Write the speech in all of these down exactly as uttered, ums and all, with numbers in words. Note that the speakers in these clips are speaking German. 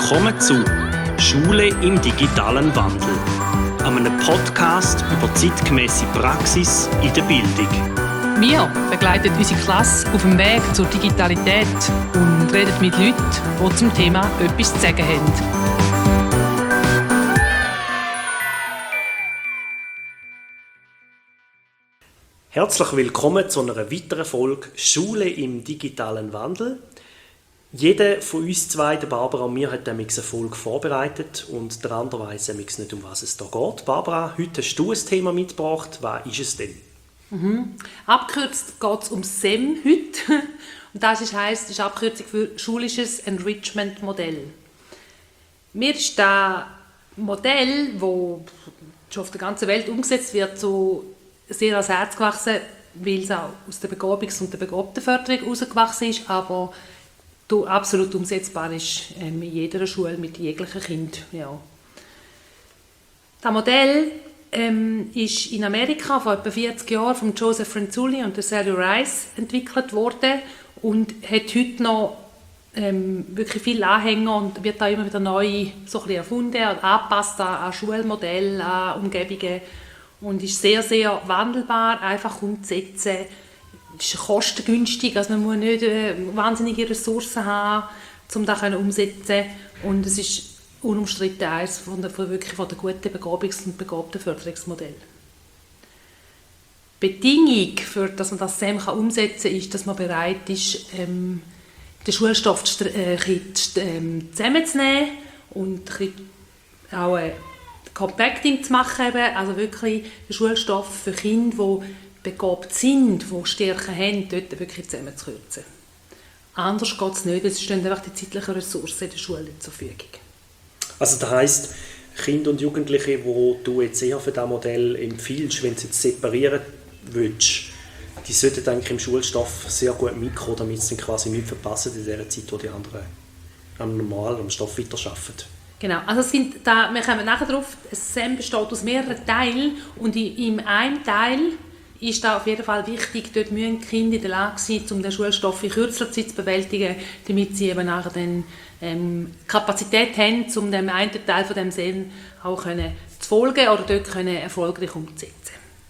Willkommen zu «Schule im digitalen Wandel», einem Podcast über zeitgemäße Praxis in der Bildung. Wir begleiten unsere Klasse auf dem Weg zur Digitalität und reden mit Leuten, die zum Thema etwas zu sagen haben. Herzlich willkommen zu einer weiteren Folge «Schule im digitalen Wandel». Jeder von uns zwei, der Barbara und mir, hat eine Folge vorbereitet und der andere weiss nicht, um was es da geht. Barbara, heute hast du ein Thema mitgebracht. Was ist es denn? Mhm. Abgekürzt geht es um S E M heute. Und das ist, heisst, das ist eine Abkürzung für Schulisches Enrichment Modell. Mir ist das Modell, das schon auf der ganzen Welt umgesetzt wird, so sehr ans Herz gewachsen, weil es auch aus der Begabungs- und der Begabtenförderung herausgewachsen ist, aber absolut umsetzbar ist ähm, in jeder Schule mit jeglichen Kind. Ja. Das Modell ähm, ist in Amerika vor etwa vierzig Jahren von Joseph Renzulli und Sally Rice entwickelt worden und hat heute noch ähm, wirklich viele Anhänger und wird da immer wieder neu so ein bisschen erfunden und angepasst an, an Schulmodelle, an Umgebungen und ist sehr, sehr wandelbar, einfach umzusetzen. Es ist kostengünstig, also man muss nicht äh, wahnsinnige Ressourcen haben, um das umzusetzen. Und es ist unumstritten eines von der, von wirklich von der guten Begabungs- und Begabtenförderungsmodell. Die Bedingung, für, dass man das S E M umsetzen kann, ist, dass man bereit ist, ähm, den Schulstoff äh, ähm, zusammenzunehmen und auch ein Compacting zu machen. Eben. Also wirklich den Schulstoff für Kinder, die begabt sind, die Stärken haben, dort wirklich zusammenzukürzen. Anders geht es nicht, weil es stehen einfach die zeitlichen Ressourcen in der Schule zur Verfügung. Also das heisst, Kinder und Jugendliche, die du jetzt eher für dieses Modell empfiehlst, wenn du jetzt separieren willst, die sollten eigentlich im Schulstoff sehr gut mitkommen, damit sie quasi nicht verpassen in der Zeit, wo die anderen am normalen am Stoff weiterarbeiten. Genau, also es sind da, wir kommen nachher darauf, ein S E M besteht aus mehreren Teilen und in einem Teil ist da auf jeden Fall wichtig, dort müssen die Kinder in der Lage sein, um den Schulstoff in kürzerer Zeit zu bewältigen, damit sie eben nachher dann ähm, Kapazität haben, um dem einen Teil von dem S E M auch können zu folgen oder dort können erfolgreich umzusetzen.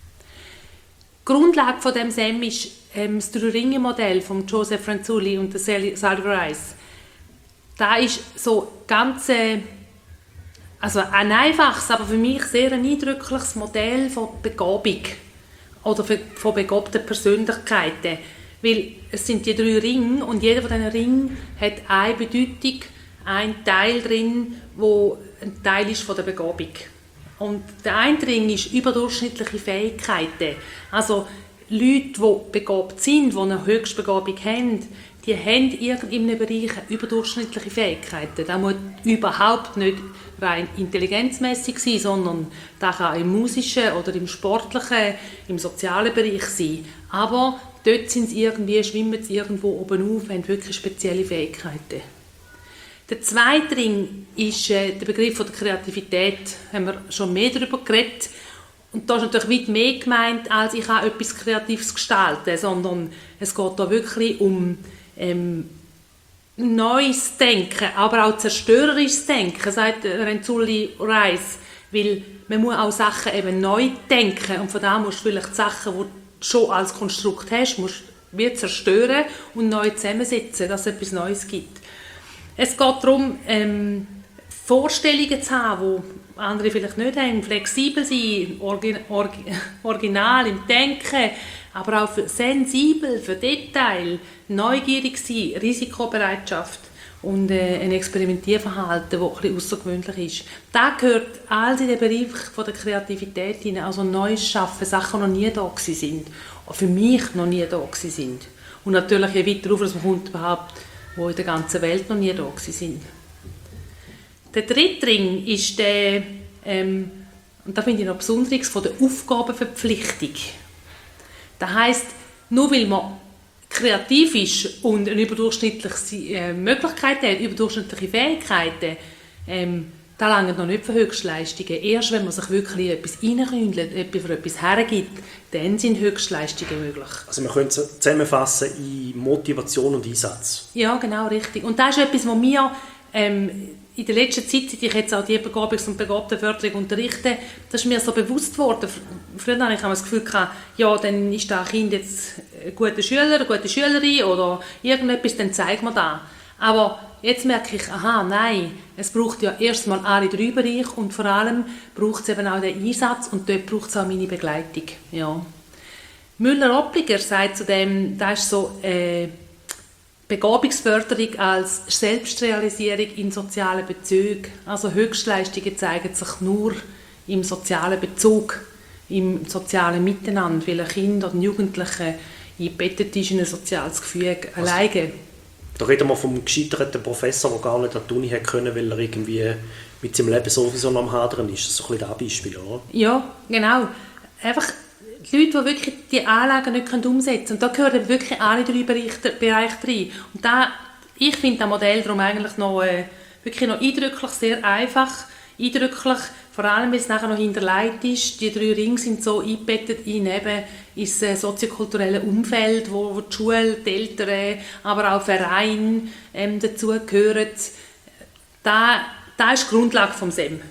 Die Grundlage von dem S E M ist ähm, das Drei-Ringe-Modell von Joseph Renzulli und Sally Rice. Da ist so ganz äh, also ein einfaches, aber für mich sehr ein eindrückliches Modell von Begabung oder von begabten Persönlichkeiten. Weil es sind die drei Ringe und jeder von diesen Ringen hat eine Bedeutung, einen Teil drin, wo ein Teil ist von der Begabung. Und der eine Ring ist überdurchschnittliche Fähigkeiten. Also Leute, die begabt sind, die eine Höchstbegabung haben, die haben in irgendeinem Bereich überdurchschnittliche Fähigkeiten. Das muss überhaupt nicht rein intelligenzmässig sein, sondern das kann im musischen oder im sportlichen, im sozialen Bereich sein. Aber dort sind sie irgendwie, schwimmen sie irgendwo oben auf, haben wirklich spezielle Fähigkeiten. Der zweite Ring ist äh, der Begriff von der Kreativität. Da haben wir schon mehr darüber geredet. Und da ist natürlich weit mehr gemeint, als ich kann etwas Kreatives gestalten, sondern es geht da wirklich um ähm, neues Denken, aber auch zerstörerisches Denken, sagt Renzulli Rice, weil man muss auch Sachen eben neu denken und von da musst du vielleicht Sachen, die du schon als Konstrukt hast, musst du zerstören und neu zusammensetzen, dass es etwas Neues gibt. Es geht darum, ähm, Vorstellungen zu haben, die andere vielleicht nicht haben, flexibel sein, orgi- orgi- original im Denken, aber auch für sensibel für Detail, neugierig sein, Risikobereitschaft und äh, ein Experimentierverhalten, das ein bisschen außergewöhnlich ist. Das gehört alles in den Bereich von der Kreativität hinein, also Neues schaffen, Sachen, die noch nie da sind, für mich noch nie da sind. Und natürlich je weiter rauf, dass man kommt, überhaupt, wo in der ganzen Welt noch nie da sind. Der dritte Ring ist der, ähm, und da finde ich noch Besonderes, von der Aufgabenverpflichtung. Das heisst, nur weil man kreativ ist und eine überdurchschnittliche äh, Möglichkeit hat, überdurchschnittliche Fähigkeiten, ähm, da langt noch nicht für Höchstleistungen. Erst wenn man sich wirklich etwas reinkündelt, für etwas hergibt, dann sind Höchstleistungen möglich. Also man könnte es zusammenfassen in Motivation und Einsatz. Ja, genau, richtig. Und das ist etwas, was wir ähm, in der letzten Zeit, seit ich jetzt auch die Begabungs- und Begabtenförderung unterrichte, das ist mir so bewusst geworden. Früher hatte ich das Gefühl, ja, dann ist das Kind jetzt ein guter Schüler, eine gute Schülerin oder irgendetwas, dann zeigt man das. Aber jetzt merke ich, aha, nein, es braucht ja erstmal alle drei Bereiche und vor allem braucht es eben auch den Einsatz und dort braucht es auch meine Begleitung. Ja. Müller-Oppliger sagt zu dem, das ist so äh, Begabungsförderung als Selbstrealisierung in sozialen Bezügen. Also Höchstleistungen zeigen sich nur im sozialen Bezug, im sozialen Miteinander, weil ein Kind oder ein Jugendlicher eingebettet ist in ein soziales Gefüge also, alleine. Da reden wir vom gescheiterten Professor, der gar nicht an die Uni hätte können, weil er irgendwie mit seinem Leben sowieso noch am Hadern ist. Das ist so ein bisschen das Beispiel, oder? Ja, genau. Einfach die Leute, die wirklich die Anlagen nicht umsetzen können. Und da gehören wirklich alle drei Bereiche, Bereiche rein. Und da, ich finde das Modell darum eigentlich noch, äh, wirklich noch eindrücklich, sehr einfach, eindrücklich, vor allem, weil es nachher noch hinterlegt ist. Die drei Ringe sind so eingebettet in eben ins äh, soziokulturelle Umfeld, wo, wo die Schule, die Eltern, aber auch Vereine ähm, dazugehören. Da, da ist die Grundlage vom S E M.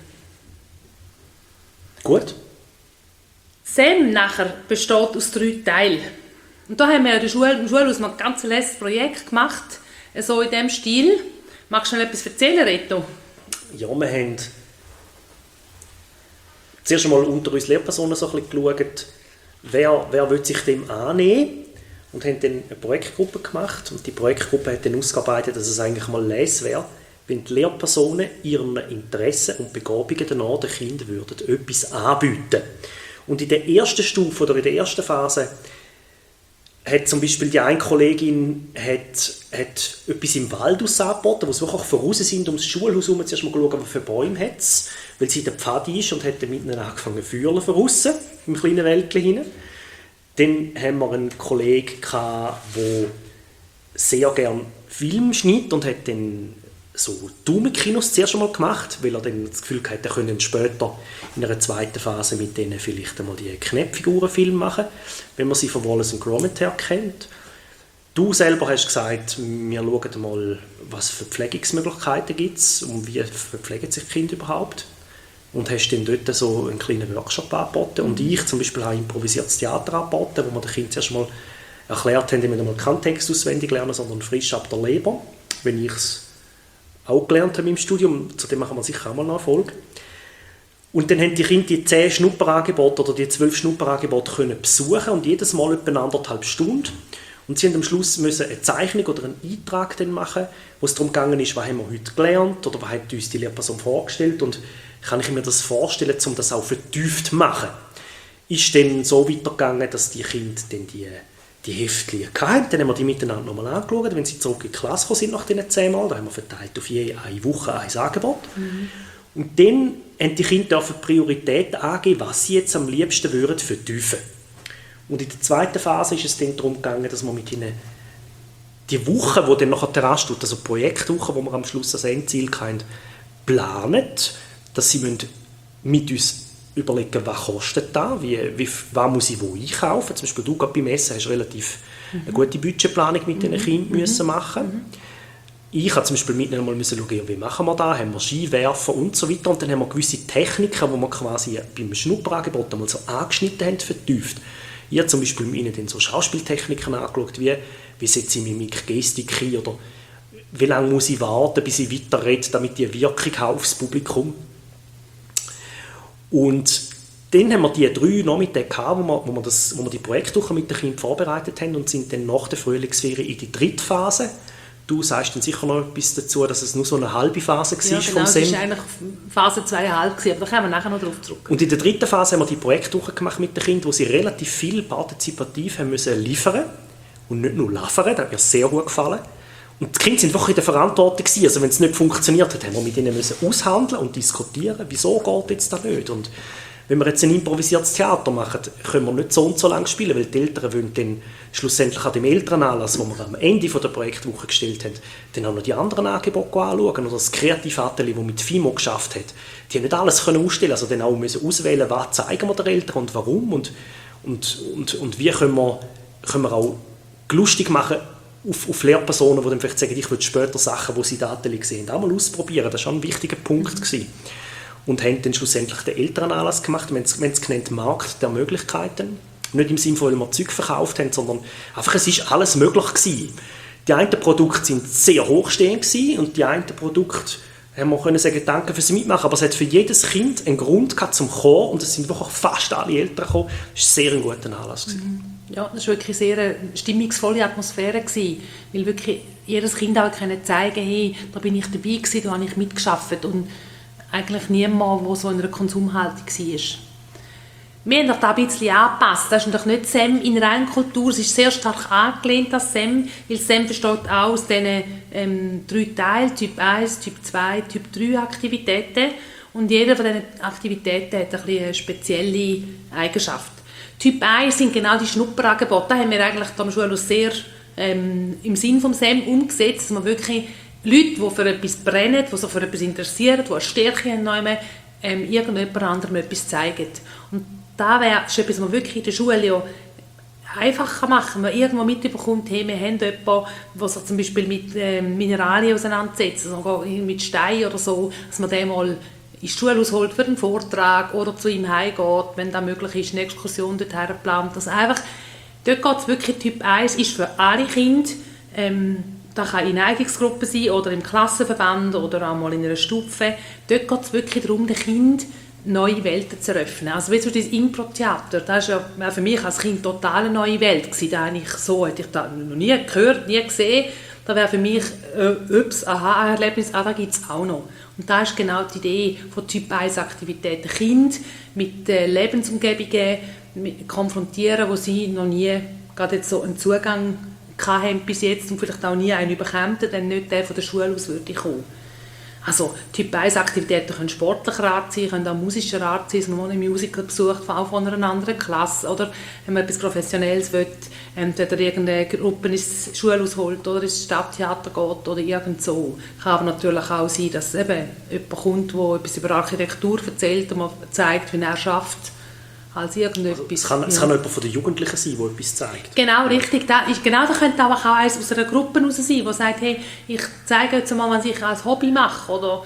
Gut. S E M nachher besteht aus drei Teilen. Und da haben wir in der Schule, in der Schule ein ganz letztes Projekt gemacht, so in diesem Stil. Magst du noch etwas erzählen, Reto? Ja, wir haben zuerst einmal unter uns Lehrpersonen so ein bisschen geschaut, wer, wer will sich dem annehmen, und haben dann eine Projektgruppe gemacht. Und die Projektgruppe hat dann ausgearbeitet, dass es eigentlich mal les wäre, wenn die Lehrpersonen ihren Interessen und Begabungen danach den Kindern würden etwas anbieten. Und in der ersten Stufe oder in der ersten Phase hat zum Beispiel die eine Kollegin hat, hat etwas im Wald angeboten, wo sie wirklich voraus sind, ums Schulhaus herum zuerst mal schauen, was für Bäume hat es, weil sie in der Pfade ist, und hat dann mit ihnen angefangen zu fühlen voraus, im kleinen Wäldchen hinein. Dann haben wir einen Kollegen gehabt, der sehr gerne Film schneidet und hat dann so Daumenkinos zuerst einmal gemacht, weil er dann das Gefühl hatte, er könne später in einer zweiten Phase mit denen vielleicht einmal die Knäppfigurenfilme machen, wenn man sie von Wallace und Gromit her kennt. Du selber hast gesagt, wir schauen mal, was für Pflegungsmöglichkeiten gibt es und wie verpflegen sich Kinder überhaupt. Und hast dann dort so einen kleinen Workshop angeboten. Und ich zum Beispiel habe improvisiertes Theater angeboten, wo wir den Kindern zuerst mal erklärt haben, die müssen mal keinen Text auswendig lernen, sondern frisch ab der Leber, wenn ich es auch gelernt habe im Studium. Zu dem machen wir sicher auch mal eine Folge. Und dann haben die Kinder die zehn Schnupperangebote oder die zwölf Schnupperangebote können besuchen und jedes Mal etwa anderthalb Stunden. Und sie haben am Schluss müssen eine Zeichnung oder einen Eintrag dann machen, wo es darum gegangen ist, was haben wir heute gelernt oder was hat uns die Lehrperson vorgestellt und kann ich mir das vorstellen, um das auch vertieft zu machen. Ist dann so weitergegangen, dass die Kinder dann die, die Heftchen hatten. Dann haben wir die miteinander nochmal angeschaut, wenn sie zurück in die Klasse gekommen sind nach diesen zehn Mal. Da haben wir verteilt auf je eine Woche ein Angebot. Mhm. Und dann haben die Kinder Prioritäten angeben, was sie jetzt am liebsten würden vertiefen. Und in der zweiten Phase ist es dann darum gegangen, dass wir mit ihnen die Woche, die dann nachher terrasse tut, also die Projektwoche, wo wir am Schluss das Endziel haben, planen, dass sie mit uns überlegen, was kostet das, wie, wie, was muss ich wo einkaufen. Zum Beispiel du gerade beim Essen hast relativ mhm. eine gute Budgetplanung mit den mhm. Kindern müssen machen. Mhm. Ich musste zum Beispiel mit ihnen mal schauen, wie machen wir das, haben wir Skiwerfer und so weiter. Und dann haben wir gewisse Techniken, die wir quasi beim Schnupperangebot einmal so angeschnitten haben, vertieft. Ich habe zum Beispiel mit ihnen dann so Schauspieltechniken angeschaut, wie, wie setze ich Mimik, Gestik ein oder wie lange muss ich warten, bis ich weiterrede, damit die Wirkung habe aufs Publikum. Und dann haben wir die drei Nachmittage gehabt, wo wir, wo wir, das, wo wir die Projektwoche mit den Kindern vorbereitet haben und sind dann nach der Frühlingsferien in die dritte Phase. Du sagst dann sicher noch etwas dazu, dass es nur so eine halbe Phase war ja, genau, vom S E M. es war eigentlich Phase zwei Komma fünf, aber da kommen wir nachher noch darauf zurück. Und in der dritten Phase haben wir die Projektwoche gemacht mit den Kindern, wo sie relativ viel partizipativ haben müssen liefern und nicht nur liefern, das hat mir sehr gut gefallen. Und die Kinder waren wirklich in der Verantwortung gewesen. Also wenn es nicht funktioniert hat, haben wir mit ihnen müssen aushandeln und diskutieren, wieso geht jetzt das nicht. Und wenn wir jetzt ein improvisiertes Theater machen, können wir nicht so und so lange spielen, weil die Eltern wollen dann schlussendlich an dem Elternanlass, den wir am Ende der Projektwoche gestellt haben, dann auch noch die anderen Angebote anschauen. Oder das Kreativatelier, das mit FIMO geschafft hat, die haben nicht alles können ausstellen, also dann auch müssen auswählen, was zeigen wir den Eltern und warum und, und, und, und wie können wir, können wir auch lustig machen auf, auf Lehrpersonen, die dann vielleicht sagen, ich will später Sachen, die sie Daten sehen, auch mal ausprobieren. Das war schon ein wichtiger Punkt gewesen. Und haben dann schlussendlich den Elternanlass gemacht, wir haben es genannt Markt der Möglichkeiten. Nicht im Sinne von, weil wir Zeug verkauft haben, sondern einfach, es ist alles möglich gewesen. Die einen Produkte waren sehr hochstehend gewesen, und die einen Produkte haben wir können sagen, danke fürs Mitmachen, aber es hat für jedes Kind einen Grund gehabt zum Kommen, und es sind wirklich fast alle Eltern gekommen. Das war sehr ein guter Anlass gewesen. Ja, das war wirklich eine sehr stimmungsvolle Atmosphäre gewesen, weil wirklich jedes Kind auch können zeigen, hey, da bin ich dabei gewesen, da habe ich mitgearbeitet, und eigentlich niemand, der so in einer Konsumhaltung war. Wir haben das ein bisschen angepasst. Das ist natürlich nicht S E M in reiner Kultur. Es ist sehr stark angelehnt an S E M, weil S E M besteht auch aus diesen ähm, drei Teilen, Typ eins, Typ zwei, Typ drei Aktivitäten. Und jede von diesen Aktivitäten hat ein bisschen eine spezielle Eigenschaft. Typ eins sind genau die Schnupperangebote. Da haben wir eigentlich am Schulhaus sehr ähm, im Sinn des S E M umgesetzt, dass wir wirklich Leute, die für etwas brennen, die sich für etwas interessieren, die eine Stärke haben, ähm, irgendjemand anderem etwas zeigen. Und das wäre etwas, was man wirklich in der Schule ja einfacher machen kann. Man irgendwo mitbekommt, hey, wir haben jemanden, der sich zum Beispiel mit äh, Mineralien auseinandersetzt, also mit Stein oder so, dass man den mal ins Schulhaus holt für einen Vortrag oder zu ihm heimgeht, wenn das möglich ist, eine Exkursion dorthin plant. Also einfach, dort geht es wirklich, Typ eins ist für alle Kinder, ähm, das kann in Eignungsgruppen sein oder im Klassenverband oder auch mal in einer Stufe. Dort geht es wirklich darum, den Kindern neue Welten zu eröffnen. Also wie so das Impro-Theater, das war ja für mich als Kind total eine neue Welt gewesen. Da habe ich so, hätte ich das noch nie gehört, nie gesehen. Da wäre für mich, äh, ups, aha, Erlebnis, ah, da gibt es auch noch. Und da ist genau die Idee von Typ eins Aktivitäten. Kinder mit äh, Lebensumgebungen mit, konfrontieren, wo sie noch nie gerade jetzt so einen Zugang hatten bis jetzt und vielleicht auch nie einen bekommen, dann nicht der von der Schule aus würde kommen. Also Typ eins Aktivitäten können sportlicher Art sein, können auch musischer Art sein, dass man einen Musical besucht, auch von einer anderen Klasse, oder wenn man etwas Professionelles will, entweder irgendeine Gruppe ins Schulhaus holt oder ins Stadttheater geht oder irgend so. Kann aber natürlich auch sein, dass eben jemand kommt, der etwas über Architektur erzählt und man zeigt, wie er schafft. Als irgendetwas. Also, es kann, es kann auch jemand von den Jugendlichen sein, der etwas zeigt. Genau, richtig. Da, ist, genau, da könnte aber auch eins aus einer Gruppe raus sein, der sagt, hey, ich zeige jetzt mal, was ich als Hobby mache. Oder,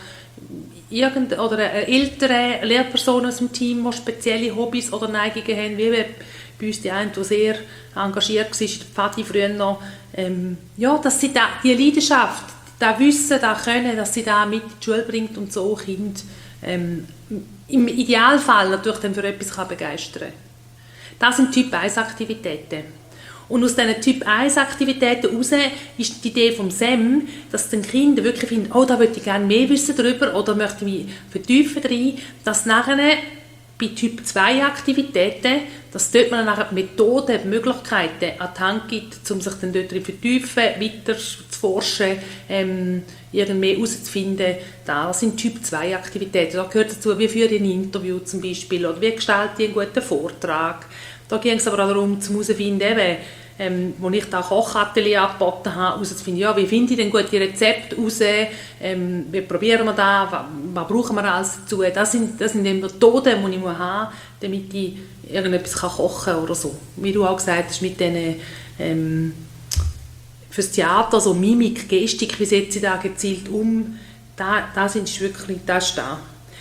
irgend, oder eine ältere Lehrperson aus dem Team, die spezielle Hobbys oder Neigungen haben, wie bei uns die eine, die sehr engagiert war, in der Pfadi früher noch. Ähm, ja, dass sie da, die Leidenschaft, das Wissen, das Können, dass sie da mit in die Schule bringt und so Kinder ähm, im Idealfall natürlich dann für etwas kann begeistern kann. Das sind Typ eins Aktivitäten. Und aus diesen Typ eins Aktivitäten heraus ist die Idee vom S E M, dass die Kinder wirklich finden, oh, da möchte ich gerne mehr wissen darüber oder möchte mich vertiefen drin, dass nachher bei Typ zwei Aktivitäten, dass dort man nachher Methoden, Möglichkeiten an die Hand gibt, um sich dann dort drin zu vertiefen, weiter zu forschen, ähm, irgendwie herauszufinden. Das sind Typ zwei Aktivitäten. Da gehört dazu, wie führe ich ein Interview zum Beispiel oder wie gestalte ich einen guten Vortrag. Da ging es aber auch darum, herauszufinden, eben, ähm, wo ich da Kochatelier angeboten habe, herauszufinden, ja, wie finde ich denn gute Rezepte raus, ähm, wie probieren wir das, was, was brauchen wir alles dazu. Das sind, das sind die Methoden, die ich haben muss, damit ich irgendetwas kochen kann oder so. Wie du auch gesagt hast, mit diesen ähm, fürs Theater, so Mimik, Gestik, wie setze ich da gezielt um, da, das ist wirklich, das ist da.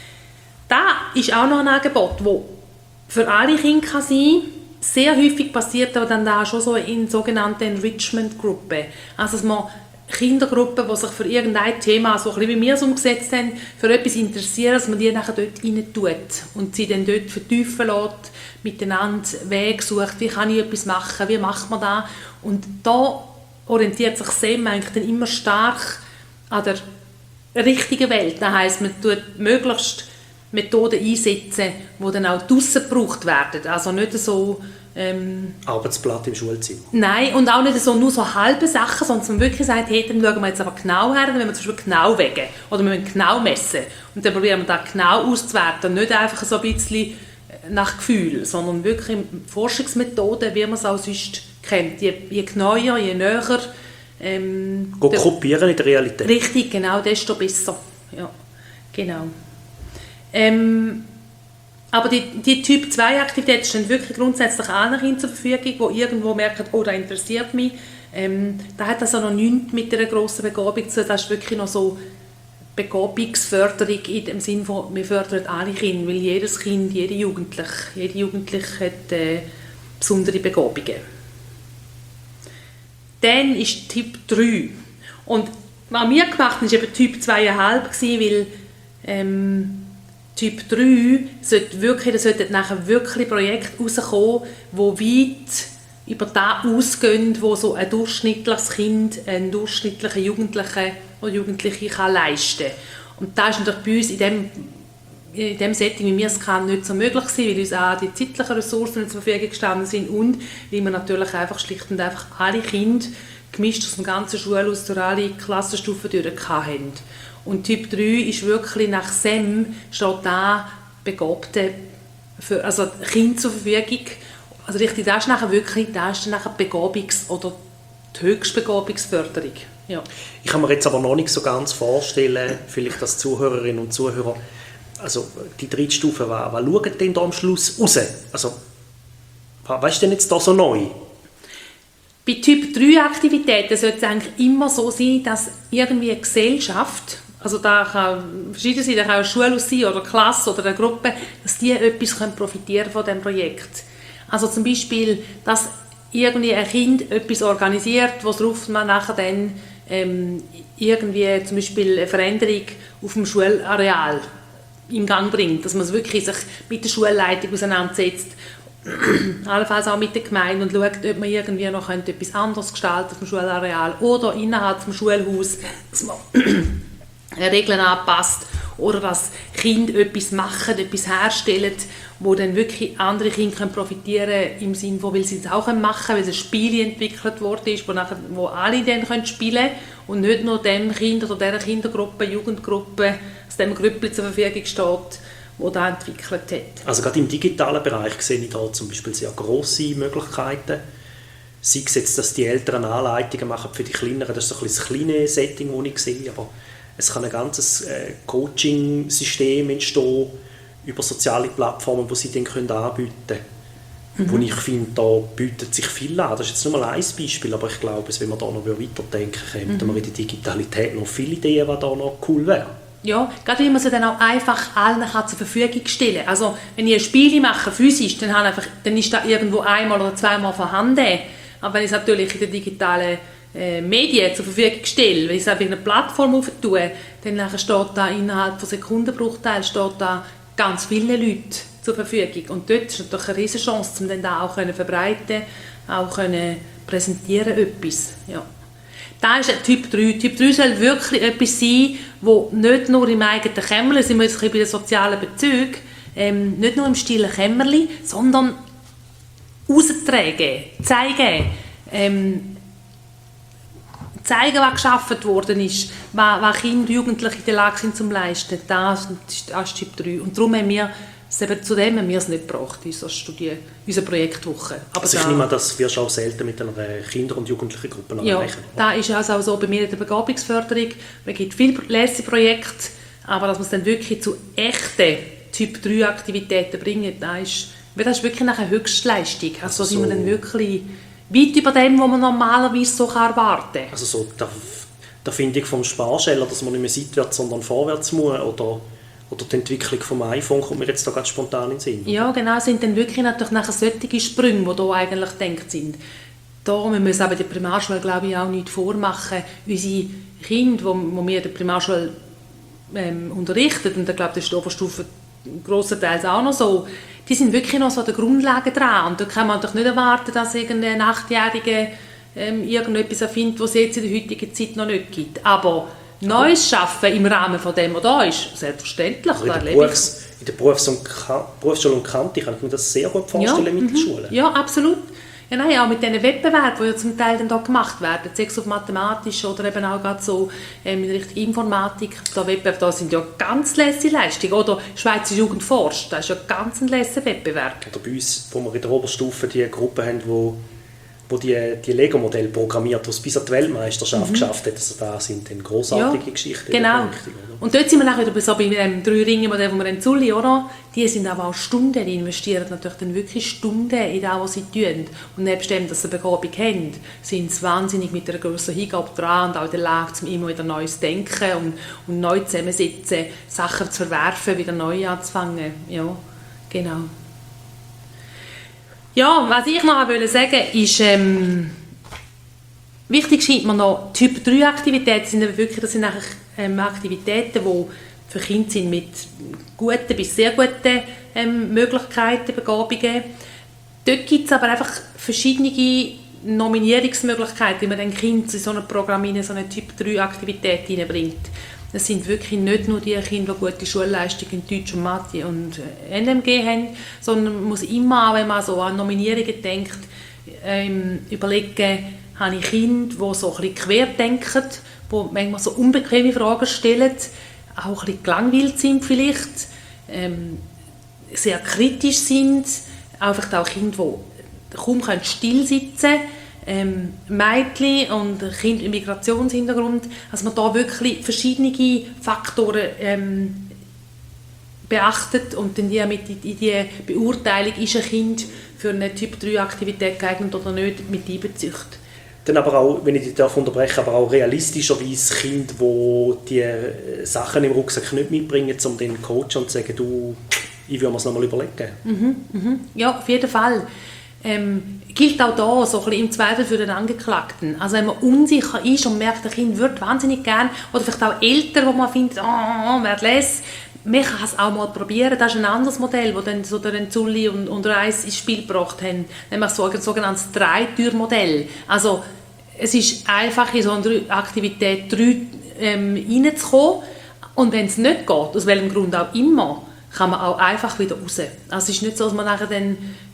Da ist auch noch ein Angebot, das für alle Kinder kann sein kann. Sehr häufig passiert aber dann da schon so in sogenannten Enrichment-Gruppen. Also dass man Kindergruppen, die sich für irgendein Thema, so ein bisschen wie wir es umgesetzt haben, für etwas interessieren, dass man die nachher dort rein tut und sie dann dort vertiefen lässt, miteinander Wege sucht, wie kann ich etwas machen, wie macht man das. Und da orientiert sich S E M eigentlich dann immer stark an der richtigen Welt. Das heisst, man tut möglichst Methoden einsetzen, die dann auch draussen gebraucht werden. Also nicht so... Ähm, Arbeitsblatt im Schulzimmer. Nein, und auch nicht so, nur so halbe Sachen, sondern dass man wirklich sagt, hey, dann schauen wir jetzt aber genau her, dann müssen wir zum Beispiel genau wägen oder wir müssen genau messen. Und dann probieren wir das genau auszuwerten. Nicht einfach so ein bisschen nach Gefühl, sondern wirklich Forschungsmethoden, wie man es auch sonst kennt. Je, je genauer, je näher. Ähm, Go kopieren in der Realität. Richtig, genau, desto besser. Ja, genau. Ähm, aber die, die Typ zwei Aktivitäten stehen wirklich grundsätzlich allen Kindern zur Verfügung, die irgendwo merken, oh, das interessiert mich. Ähm, da hat also noch nichts mit einer grossen Begabung zu tun. Das ist wirklich noch so Begabungsförderung in dem Sinne von, wir fördern alle Kinder, weil jedes Kind, jede Jugendliche, jede Jugendliche hat äh, besondere Begabungen. Dann ist Typ drei. Und was wir gemacht haben, war eben Typ zwei Komma fünf, weil ähm, Typ drei sollte wirklich, da sollten nachher wirklich Projekte rauskommen, die weit über das ausgehen, was so ein durchschnittliches Kind, ein durchschnittlicher Jugendlicher oder Jugendliche kann leisten kann. Und das ist natürlich bei uns in dem, in dem Setting, wie wir es kennen, nicht so möglich gewesen, weil uns auch die zeitlichen Ressourcen nicht zur Verfügung gestanden sind und weil wir natürlich einfach schlicht und einfach alle Kinder gemischt aus dem ganzen Schulhaus durch alle Klassenstufen durch hatten. Und Typ drei ist wirklich nach S E M steht da Begabte, für, also Kinder zur Verfügung. Also richtig, das ist nachher wirklich das ist nachher Begabungs- oder die Höchstbegabungsförderung. Ja. Ich kann mir jetzt aber noch nicht so ganz vorstellen, vielleicht als Zuhörerinnen und Zuhörer, also die dritte Stufe, was, was schauen denn da am Schluss raus? Also, was ist denn jetzt da so neu? Bei Typ drei Aktivitäten sollte es eigentlich immer so sein, dass irgendwie eine Gesellschaft, also da kann verschieden sein, da kann eine Schule sein oder eine Klasse oder eine Gruppe, dass die etwas profitieren von diesem Projekt. Also zum Beispiel, dass irgendwie ein Kind etwas organisiert, worauf man nachher dann ähm, irgendwie zum Beispiel eine Veränderung auf dem Schulareal in Gang bringt, dass man es wirklich sich mit der Schulleitung auseinandersetzt, allenfalls auch mit der Gemeinde und schaut, ob man irgendwie noch etwas anderes gestalten auf dem Schulareal oder innerhalb des Schulhauses, dass man Regeln anpasst oder dass Kinder etwas machen, etwas herstellen, wo dann wirklich andere Kinder profitieren können, im Sinne von, weil sie es auch machen können, weil ein Spiel entwickelt worden ist, wo, nachher, wo alle dann spielen können und nicht nur dem Kind oder dieser Kindergruppe, Jugendgruppe, aus dem Grüppel zur Verfügung steht, wo das entwickelt hat. Also gerade im digitalen Bereich sehe ich da zum Beispiel sehr grosse Möglichkeiten. Sei es jetzt, dass die Eltern Anleitungen machen für die Kleineren, das ist so ein bisschen das kleine Setting, das ich sehe, aber es kann ein ganzes äh, Coaching-System entstehen über soziale Plattformen, die sie dann können anbieten können. Mhm. Wo ich finde, da bietet sich viel an. Das ist jetzt nur mal ein Beispiel, aber ich glaube, wenn wir da noch weiterdenken, könnten mhm. wir in der Digitalität noch viele Ideen, die da noch cool wären. Ja, gerade weil man sie dann auch einfach allen kann zur Verfügung stellen kann. Also, wenn ich ein Spiel mache, physisch, dann, einfach, dann ist das irgendwo einmal oder zweimal vorhanden. Aber wenn ich es natürlich in den digitalen äh, Medien zur Verfügung stelle, wenn ich es auf eine Plattform aufentue, dann steht da innerhalb von Sekundenbruchteilen steht da ganz viele Leute zur Verfügung. Und dort ist natürlich eine riesige Chance, um dann da auch können verbreiten, auch können präsentieren etwas. Ja. Das ist Typ drei. Typ drei soll wirklich etwas sein, das nicht nur im eigenen Kämmerlein, sind wir jetzt bei den sozialen Bezügen, ähm, nicht nur im stillen Kämmerlein, sondern raustragen, zeigen, ähm, zeigen, was geschaffen worden ist, was, was Kinder und Jugendliche in der Lage sind zum Leisten. Das ist, das ist Typ drei. Und darum haben wir eben zu dem haben wir es nicht gebracht, unsere, Studie, unsere Projektwoche. Aber also ich da, nehme an, das wirst du auch selten mit einer Kinder- und Jugendlichen-Gruppe erreichen. Ja, das ist also auch so bei mir in der Begabungsförderung. Es gibt viele Leseprojekte, aber dass man es dann wirklich zu echten Typ drei Aktivitäten bringt, das ist, das ist wirklich eine Höchstleistung. Also, also so, sind wir dann wirklich weit über dem, was man normalerweise so erwarten kann. Also so der, der Findung vom Sparscheller, dass man nicht mehr seitwärts, sondern vorwärts muss, oder Oder die Entwicklung vom iPhone kommt mir jetzt da ganz spontan in den Sinn. Ja, genau, es sind dann wirklich natürlich nachher solche Sprünge, die hier eigentlich gedacht sind. Da müssen wir es aber der Primarschule, glaube ich, auch nicht vormachen. Unsere Kinder, die wir in der Primarschule ähm, unterrichten, und ich glaube, das ist die Oberstufe grossenteils auch noch so, die sind wirklich noch so an der Grundlage dran. Und da kann man doch nicht erwarten, dass irgendein Achtjähriger ähm, irgendetwas erfindet, was es jetzt in der heutigen Zeit noch nicht gibt. Aber Neues schaffen im Rahmen von dem, was da ist, selbstverständlich. Also in, der Berufs-, in der Berufs- und Berufsschule und Kante kann ich mir das sehr gut vorstellen, ja, mit der Schule. Ja, absolut. Ja, nein, auch mit diesen Wettbewerben, die ja zum Teil dann da gemacht werden, sei es auf Mathematisch oder eben auch gerade so ähm, in Richtung Informatik, da, Wettbewerb, da sind ja ganz lässige Leistungen. Oder Schweizer Jugend forscht, das ist ja ganz ein lässiger Wettbewerb. Oder bei uns, wo wir in der Oberstufe die Gruppe haben, die wo die, die Lego-Modelle programmiert, die es bis an die Weltmeisterschaft mhm. geschafft hat. Also da sind dann grossartige ja, Geschichten. Genau. Richtig, und dort sind wir nachher so bei dem Drei-Ringe-Modell, wo wir in Zulli, oder? Die sind aber auch Stunden, die investieren natürlich dann wirklich Stunden in das, was sie tun. Und nebst dem, dass sie eine Begabung haben, sind sie wahnsinnig mit einer grossen Hingabe dran und auch in der Lage, zum immer wieder Neues denken und, und neu zusammensetzen, Sachen zu verwerfen, wieder neu anzufangen. Ja, genau. Ja, was ich noch sagen wollte, ist, ähm, wichtig scheint mir noch, Typ drei Aktivitäten sind wirklich, das sind eigentlich, ähm, Aktivitäten, die für Kinder sind mit guten bis sehr guten ähm, Möglichkeiten, Begabungen. Dort gibt es aber einfach verschiedene Nominierungsmöglichkeiten, wie man den Kind in so ein Programm in so eine Typ drei Aktivität hineinbringt. Das sind wirklich nicht nur die Kinder, die gute Schulleistungen in Deutsch und Mathe und N M G haben, sondern man muss immer auch, wenn man so an Nominierungen denkt, ähm, überlegen, habe ich Kinder, die so ein bisschen querdenken, die manchmal so unbequeme Fragen stellen, auch ein bisschen gelangweilt sind vielleicht, ähm, sehr kritisch sind, einfach auch Kinder, die kaum still sitzen können, ähm, Mädchen und Kinder mit Migrationshintergrund, dass man da wirklich verschiedene Faktoren ähm, beachtet und dann die mit in die Beurteilung, ist ein Kind für eine Typ drei Aktivität geeignet oder nicht, mit einbezieht. Dann aber auch, wenn ich dich darf unterbrechen, aber auch realistischerweise Kinder, die die Sachen im Rucksack nicht mitbringen, um den Coach und zu sagen, du, ich würde mir es nochmal überlegen. Mhm, mhm. Ja, auf jeden Fall. Ähm, gilt auch da so ein bisschen im Zweifel für den Angeklagten. Also wenn man unsicher ist und merkt, das Kind würde wahnsinnig gern, oder vielleicht auch Eltern, wo man findet, oh, wer lässt, man kann es auch mal probieren. Das ist ein anderes Modell, das dann so der Zulli und, und Reis ins Spiel gebracht haben, nämlich so ein sogenanntes Dreitürmodell. Also es ist einfach in so eine Aktivität drei ähm, reinzukommen und wenn es nicht geht, aus welchem Grund auch immer, kann man auch einfach wieder raus. Also es ist nicht so, dass man nachher dann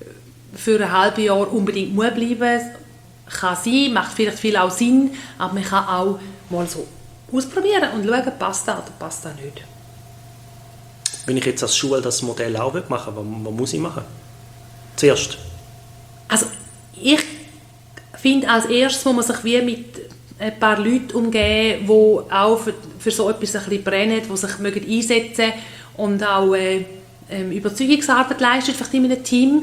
für ein halbes Jahr unbedingt muss bleiben kann sein, macht vielleicht viel auch Sinn, aber man kann auch mal so ausprobieren und schauen, passt das oder passt das nicht. Wenn ich jetzt als Schule das Modell auch machen will, was muss ich machen? Zuerst? Also ich finde, als erstes muss man sich wie mit ein paar Leuten umgeben, die auch für, für so etwas ein bisschen brennen, die sich mögen einsetzen und auch äh, Überzeugungsarbeit leisten, vielleicht in einem Team,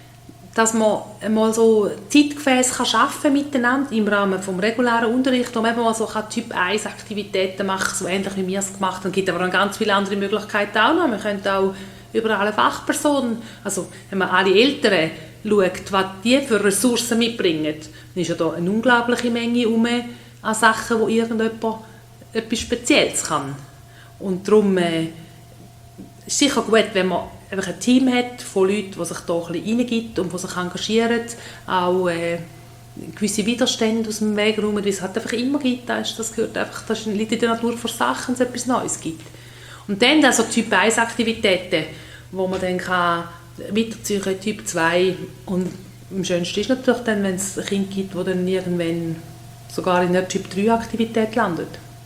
dass man mal so zeitgemäss arbeiten kann miteinander im Rahmen des regulären Unterrichts, wo man mal so Typ eins Aktivitäten machen, so ähnlich wie wir es gemacht haben. Es gibt aber dann ganz viele andere Möglichkeiten auch noch. Man könnte auch über alle Fachpersonen, also wenn man alle Eltern schaut, was die für Ressourcen mitbringen, dann ist ja da eine unglaubliche Menge um an Sachen, wo irgendjemand etwas Spezielles kann. Und darum äh, ist es sicher gut, wenn man einfach ein Team hat von Leuten, die sich da ein bisschen reingibt und die sich engagieren, auch äh, gewisse Widerstände aus dem Weg räumen, wie es halt einfach immer gibt. Das, das gehört einfach, das liegt in der Natur von Sachen, dass es etwas Neues gibt. Und dann also Typ eins Aktivitäten, wo man dann kann weiterziehen kann, Typ zwei. Und am schönsten ist natürlich dann, wenn es ein Kind gibt, das dann irgendwann sogar in einer Typ drei Aktivität landet.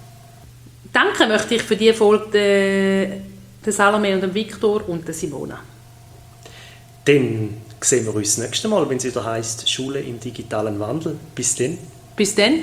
Danke möchte ich für diese Folge äh, der Salome und dem Viktor und der Simona. Dann sehen wir uns das nächste Mal, wenn es wieder heisst Schule im digitalen Wandel. Bis dann. Bis dann.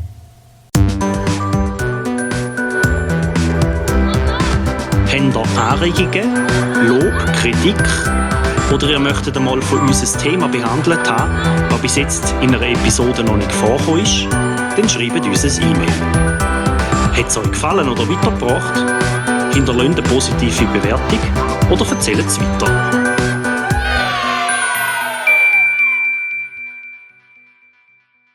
Habt ihr Anregungen, Lob, Kritik oder ihr möchtet einmal von uns ein Thema behandelt haben, das bis jetzt in einer Episode noch nicht vorgekommen ist, dann schreibt uns ein E-Mail. Hat es euch gefallen oder weitergebracht? Hinterlasst eine positive Bewertung oder erzählt es weiter.